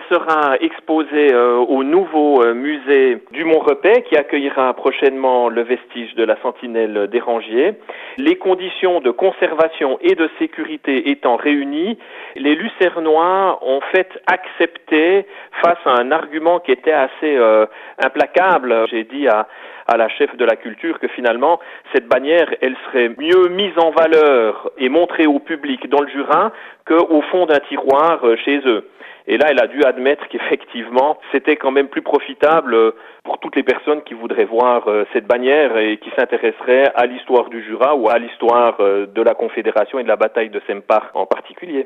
sera exposée au nouveau musée du Mont-Repet qui accueillera prochainement le vestige de la sentinelle des Rangiers. Les conditions de conservation et de sécurité étant réunies, les Lucernois ont fait accepter, face à un argument qui était assez implacable, j'ai dit à la chef de la culture que finalement cette bannière elle serait mieux mise en valeur et montrée au public dans le Jura qu'au fond d'un tiroir chez eux. Et là, elle a dû admettre qu'effectivement, c'était quand même plus profitable pour toutes les personnes qui voudraient voir cette bannière et qui s'intéresseraient à l'histoire du Jura ou à l'histoire de la Confédération et de la bataille de Sempach en particulier.